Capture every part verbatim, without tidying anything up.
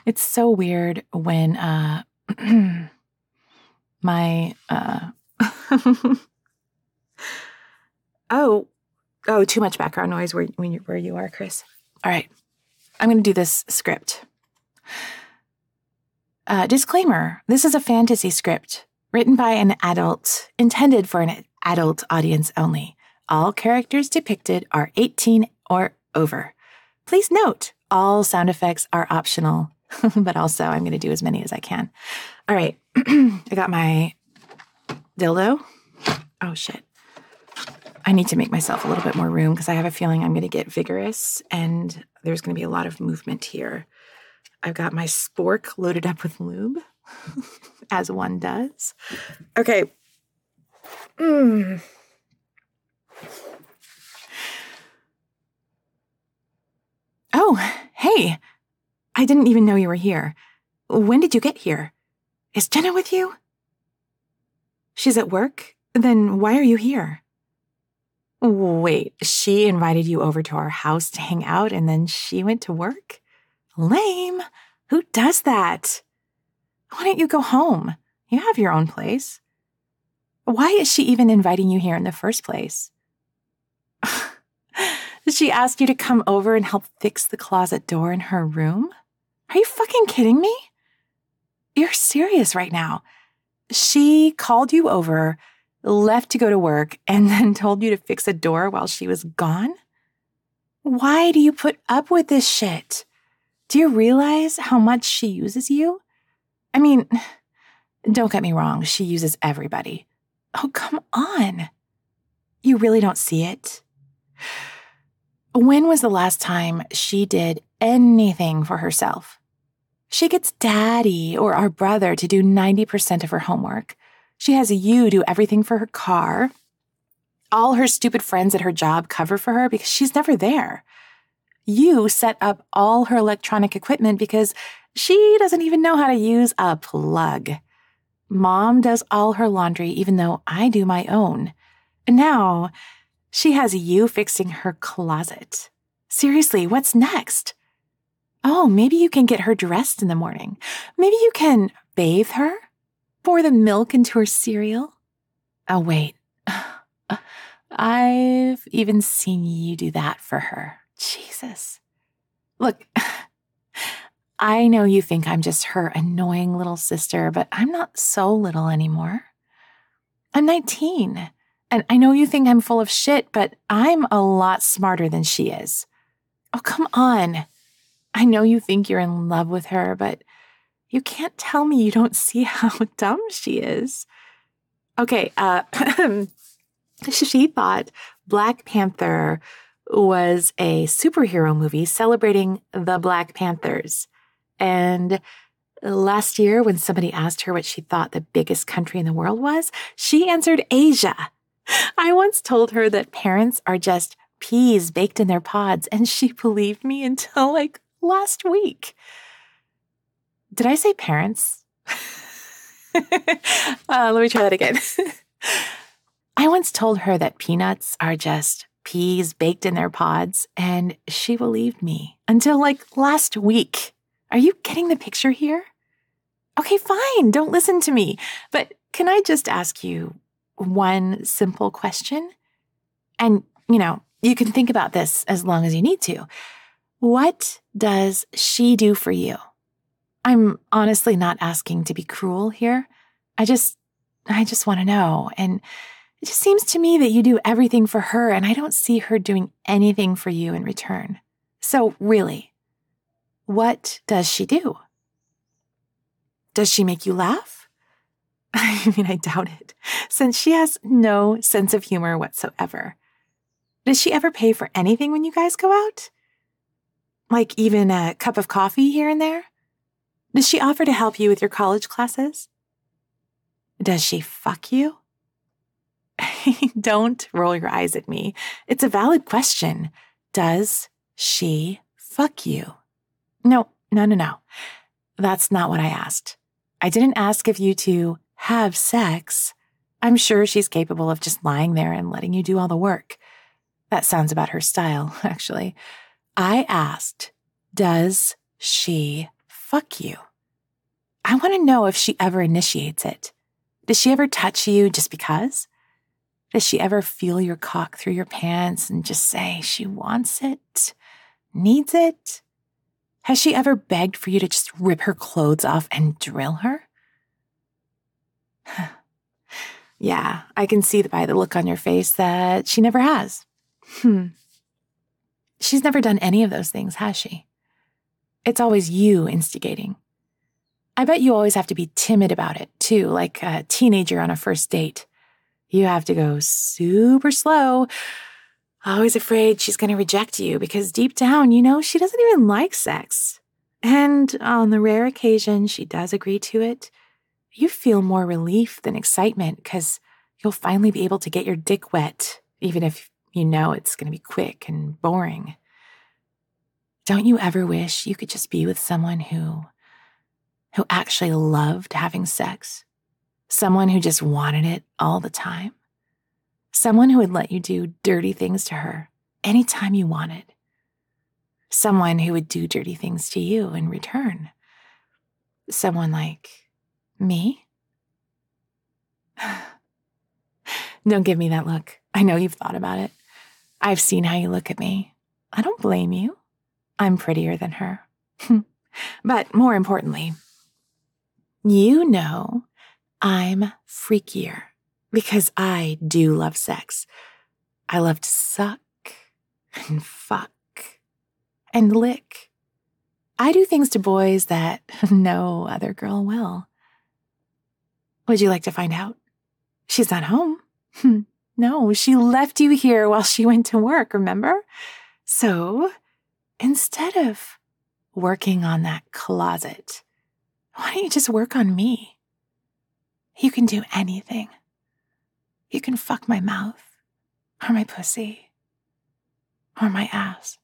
It's so weird when uh, my, uh, oh, oh, too much background noise where, when you, where you are, Chris. All right. I'm going to do this script. Uh, disclaimer, this is a fantasy script written by an adult, intended for an adult audience only. All characters depicted are eighteen or over. Please note, all sound effects are optional, but also I'm going to do as many as I can. All right, I got my dildo. Oh, shit. I need to make myself a little bit more room because I have a feeling I'm going to get vigorous and there's going to be a lot of movement here. I've got my spork loaded up with lube, as one does. Okay. Mm. Oh, hey. I didn't even know you were here. When did you get here? Is Jenna with you? She's at work? Then why are you here? Wait, she invited you over to our house to hang out and then she went to work? Lame. Who does that? Why don't you go home? You have your own place. Why is she even inviting you here in the first place? Did she ask you to come over and help fix the closet door in her room? Are you fucking kidding me? You're serious right now. She called you over, left to go to work, and then told you to fix a door while she was gone? Why do you put up with this shit? Do you realize how much she uses you? I mean, don't get me wrong, she uses everybody. Oh, come on. You really don't see it? When was the last time she did anything for herself? She gets daddy or our brother to do ninety percent of her homework. She has you do everything for her car. All her stupid friends at her job cover for her because she's never there. You set up all her electronic equipment because she doesn't even know how to use a plug. Mom does all her laundry even though I do my own. And now she has you fixing her closet. Seriously, what's next? Oh, maybe you can get her dressed in the morning. Maybe you can bathe her? Pour the milk into her cereal? Oh, wait. I've even seen you do that for her. Jesus. Look, I know you think I'm just her annoying little sister, but I'm not so little anymore. I'm nineteen, and I know you think I'm full of shit, but I'm a lot smarter than she is. Oh, come on. I know you think you're in love with her, but you can't tell me you don't see how dumb she is. Okay, uh, she thought Black Panther was a superhero movie celebrating the Black Panthers. And last year, when somebody asked her what she thought the biggest country in the world was, she answered Asia. I once told her that parents are just peas baked in their pods, and she believed me until like last week. Did I say parents? uh, let me try that again. I once told her that peanuts are just peas baked in their pods, and she believed me until like last week. Are you getting the picture here? Okay, fine. Don't listen to me. But can I just ask you one simple question? And, you know, you can think about this as long as you need to. What does she do for you? I'm honestly not asking to be cruel here. I just, I just want to know. And it just seems to me that you do everything for her, and I don't see her doing anything for you in return. So really, what does she do? Does she make you laugh? I mean, I doubt it, since she has no sense of humor whatsoever. Does she ever pay for anything when you guys go out? Like even a cup of coffee here and there? Does she offer to help you with your college classes? Does she fuck you? Don't roll your eyes at me. It's a valid question. Does she fuck you? No, no, no, no. That's not what I asked. I didn't ask if you two have sex. I'm sure she's capable of just lying there and letting you do all the work. That sounds about her style, actually. I asked, does she fuck you. I want to know if she ever initiates it. Does she ever touch you just because? Does she ever feel your cock through your pants and just say she wants it, needs it? Has she ever begged for you to just rip her clothes off and drill her? Yeah, I can see by the look on your face that she never has. Hmm. She's never done any of those things, has she? It's always you instigating. I bet you always have to be timid about it, too, like a teenager on a first date. You have to go super slow, always afraid she's going to reject you because deep down, you know, she doesn't even like sex. And on the rare occasion she does agree to it, you feel more relief than excitement because you'll finally be able to get your dick wet, even if you know it's going to be quick and boring. Don't you ever wish you could just be with someone who, who actually loved having sex? Someone who just wanted it all the time? Someone who would let you do dirty things to her anytime you wanted? Someone who would do dirty things to you in return? Someone like me? Don't give me that look. I know you've thought about it. I've seen how you look at me. I don't blame you. I'm prettier than her. But more importantly, you know I'm freakier because I do love sex. I love to suck and fuck and lick. I do things to boys that no other girl will. Would you like to find out? She's not home. No, she left you here while she went to work, remember? So instead of working on that closet, why don't you just work on me? You can do anything. You can fuck my mouth, or my pussy, or my ass.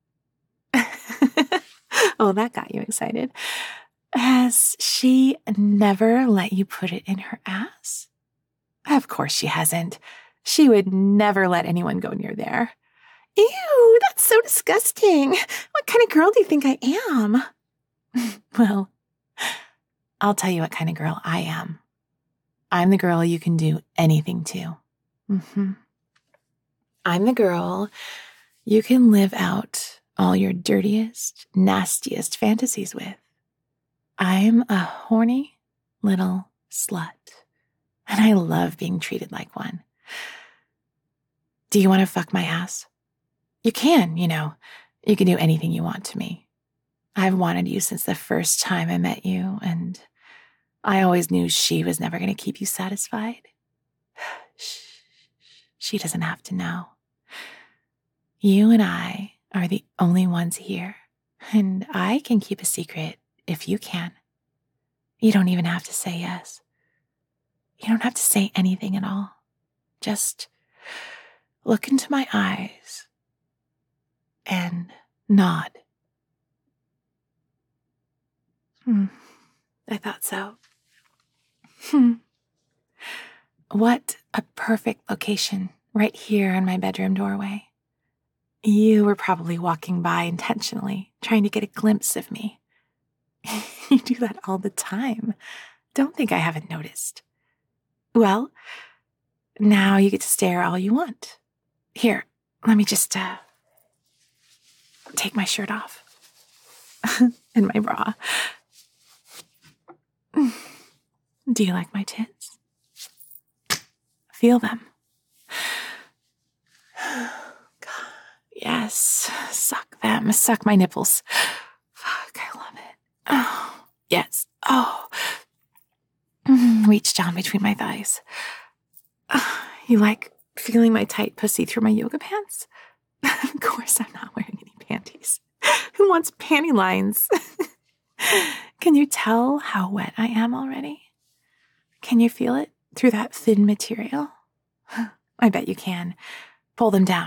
Oh, that got you excited. Has she never let you put it in her ass? Of course she hasn't. She would never let anyone go near there. Ew, that's so disgusting. What kind of girl do you think I am? Well, I'll tell you what kind of girl I am. I'm the girl you can do anything to. Mm-hmm. I'm the girl you can live out all your dirtiest, nastiest fantasies with. I'm a horny little slut, and I love being treated like one. Do you want to fuck my ass? You can, you know. You can do anything you want to me. I've wanted you since the first time I met you, and I always knew she was never going to keep you satisfied. She doesn't have to know. You and I are the only ones here, and I can keep a secret if you can. You don't even have to say yes. You don't have to say anything at all. Just look into my eyes and nod. Hmm. I thought so. Hmm. What a perfect location right here in my bedroom doorway. You were probably walking by intentionally, trying to get a glimpse of me. You do that all the time. Don't think I haven't noticed. Well, now you get to stare all you want. Here, let me just uh, take my shirt off. And my bra. Do you like my tits? Feel them. God, yes, suck them. Suck my nipples. Fuck, I love it. Oh, yes. Oh. Reach down between my thighs. Oh, you like feeling my tight pussy through my yoga pants? Of course I'm not wearing any panties. Who wants panty lines? Can you tell how wet I am already? Can you feel it through that thin material? I bet you can. Pull them down.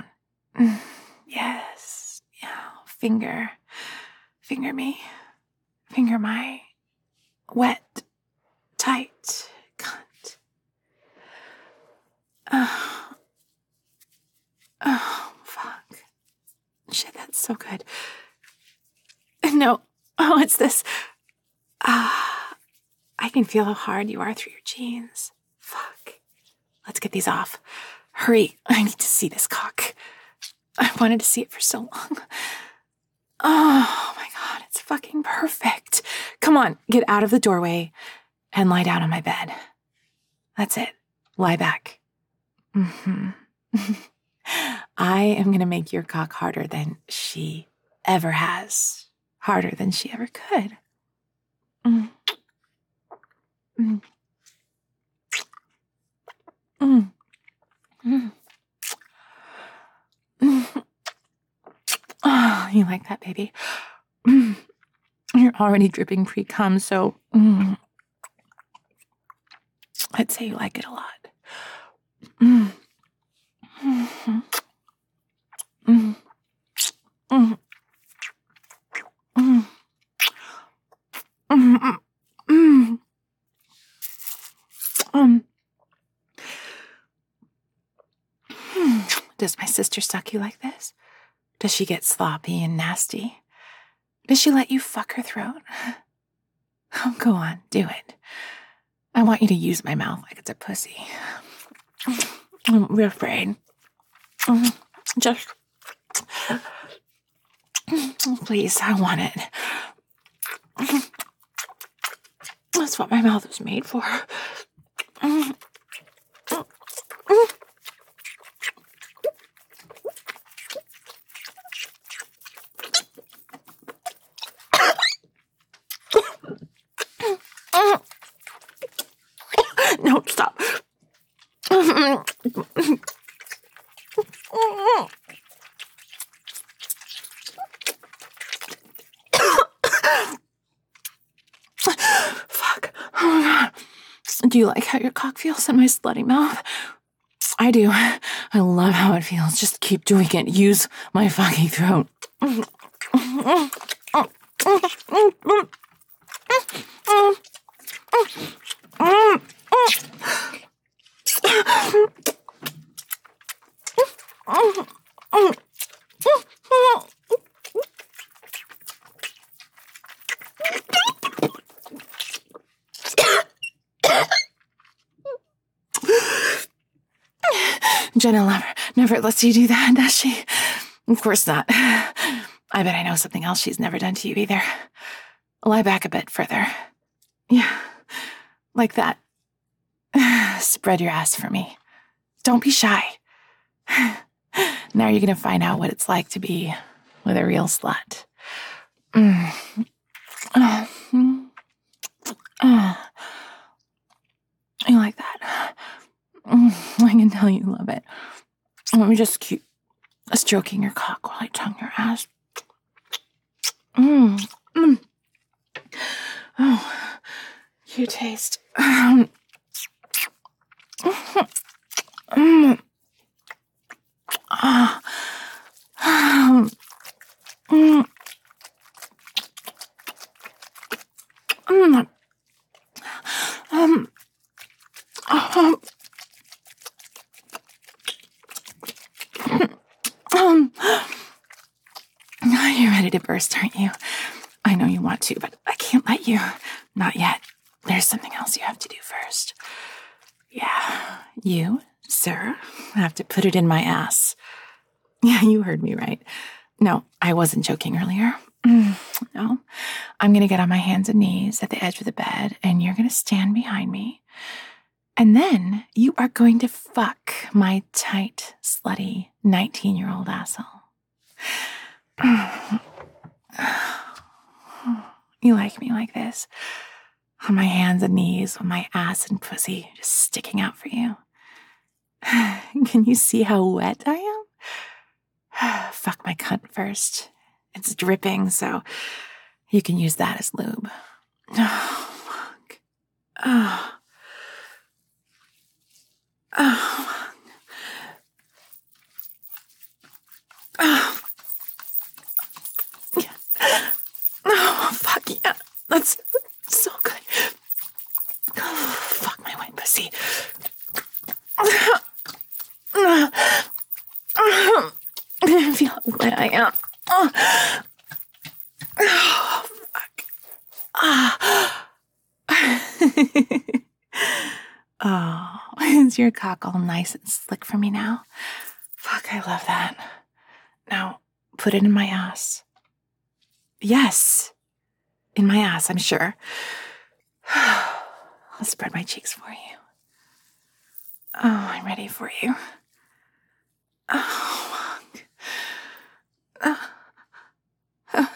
Yes. Yeah. Finger. Finger me. Finger my wet, tight cunt. Oh. Oh, fuck. Shit, that's so good. No. Oh, it's this. Ah, I can feel how hard you are through your jeans. Fuck. Let's get these off. Hurry, I need to see this cock. I wanted to see it for so long. Oh my God, it's fucking perfect. Come on, get out of the doorway and lie down on my bed. That's it. Lie back. Mm-hmm. I am going to make your cock harder than she ever has. Harder than she ever could. Mm. Mm. Mm. Mm. Mm. Oh, you like that, baby? Mm. You're already dripping pre-cum, so mm. I'd say you like it a lot. Mm. Mm. Mm. Mm. Mm. Mm. Mm. Um. Does my sister suck you like this? Does she get sloppy and nasty? Does she let you fuck her throat? Oh, go on, do it. I want you to use my mouth like it's a pussy. I'm afraid. Just, please, I want it. That's what my mouth was made for. No, stop. Fuck. Oh my God. Do you like how your cock feels in my slutty mouth? I do. I love how it feels. Just keep doing it. Use my fucking throat. Jenna never, never lets you do that, does she? Of course not. I bet I know something else she's never done to you either. Lie back a bit further. Yeah, like that. Spread your ass for me. Don't be shy. Now you're going to find out what it's like to be with a real slut. Mm. Oh. Oh. You like that? Mm. I can tell you love it. Let me just keep stroking your cock while I tongue your ass. Mm. Mm. Oh, you taste. Um. Mm. Ah. Um. Mm. Mm. Um. Um. Um. You're ready to burst, aren't you? I know you want to, but I can't let you. Not yet. There's something else you have to do first. Yeah, you, sir, have to put it in my ass. Yeah, you heard me right. No, I wasn't joking earlier. No, I'm going to get on my hands and knees at the edge of the bed, and you're going to stand behind me. And then you are going to fuck my tight, slutty, nineteen-year-old asshole. You like me like this? On my hands and knees with my ass and pussy just sticking out for you. Can you see how wet I am? Fuck my cunt first. It's dripping, so you can use that as lube. Oh, fuck. Oh. Oh. Oh. Yeah. Oh, fuck yeah. That's so good. Oh, fuck my white pussy. Feel how wet I am. Oh, oh fuck. Ah. Oh, is your cock all nice and slick for me now? Fuck, I love that. Now, put it in my ass. Yes, in my ass, I'm sure. I'll spread my cheeks for you. Oh, I'm ready for you. Oh, fuck. Uh, uh,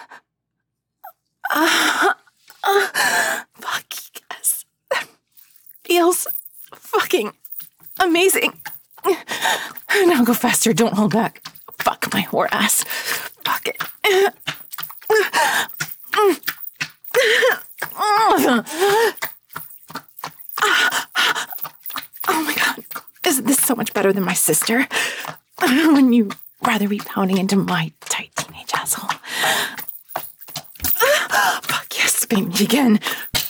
uh, uh, fuck, yes. That feels fucking amazing. Now go faster, don't hold back. Fuck my whore ass. Fuck it. Oh my God. Isn't this so much better than my sister? When you rather be pounding into my tight teenage asshole. Fuck yes, spank me again.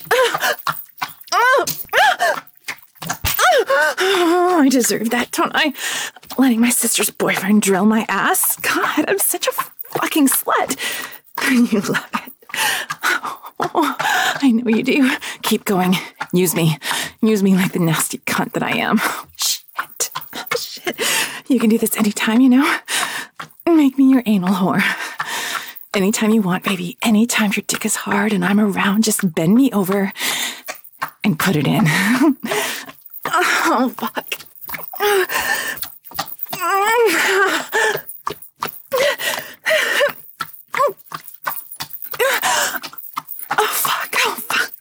Oh, I deserve that, don't I? Letting my sister's boyfriend drill my ass? God, I'm such a fucking slut. You love it. Oh, I know you do. Keep going. Use me. Use me like the nasty cunt that I am. Shit. Shit. You can do this anytime, you know? Make me your anal whore. Anytime you want, baby. Anytime your dick is hard and I'm around, just bend me over and put it in. Oh, fuck. Oh, fuck. Oh, fuck.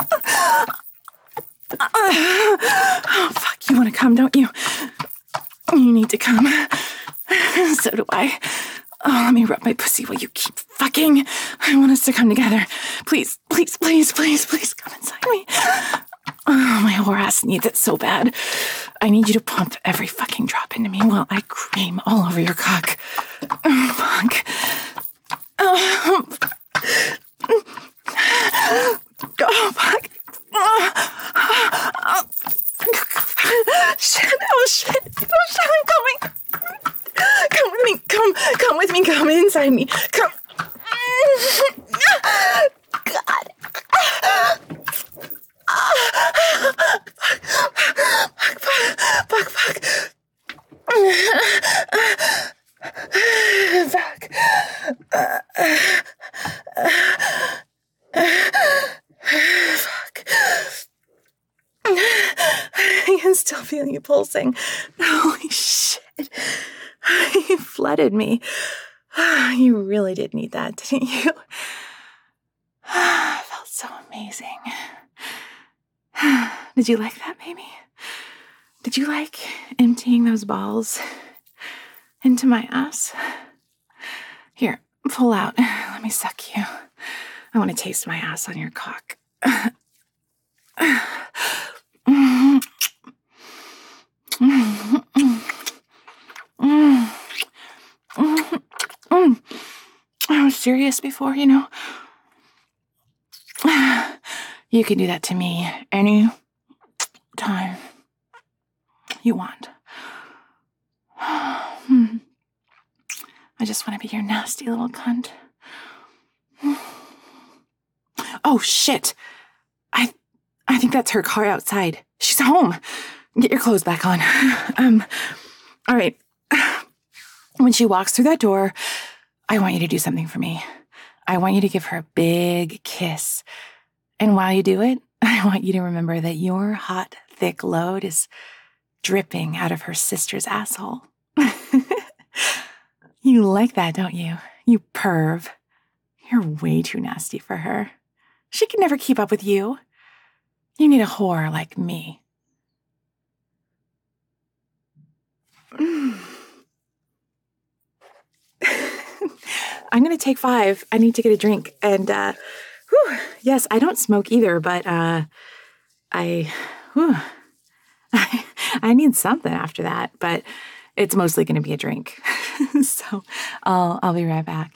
Oh, fuck. You want to come, don't you? You need to come. So do I. Oh, let me rub my pussy while you keep fucking. I want us to come together. Please, please, please, please, please come inside me. Oh, my whore ass needs it so bad. I need you to pump every fucking drop into me while I cream all over your cock. Oh, fuck. Oh, oh fuck. Oh, shit. Oh, shit. Oh, shit. I'm coming. Come with me. Come. Come with me. Come inside me. Come. God. Fuck, fuck, fuck, fuck. Fuck. Fuck. I can still feel you pulsing. Holy shit. You flooded me. You really did need that, didn't you? It felt so amazing. Did you like that, baby? Did you like emptying those balls into my ass? Here, pull out. Let me suck you. I want to taste my ass on your cock. I was serious before, you know. You can do that to me any time you want. I just want to be your nasty little cunt. Oh, shit. I I think that's her car outside. She's home. Get your clothes back on. Um, all right. When she walks through that door, I want you to do something for me. I want you to give her a big kiss. And while you do it, I want you to remember that your hot, thick load is dripping out of her sister's asshole. You like that, don't you? You perv. You're way too nasty for her. She can never keep up with you. You need a whore like me. Mm. I'm going to take five. I need to get a drink. And, uh, whew, yes, I don't smoke either, but, uh, I, whew, I, I need something after that, but it's mostly going to be a drink. So I'll, I'll be right back.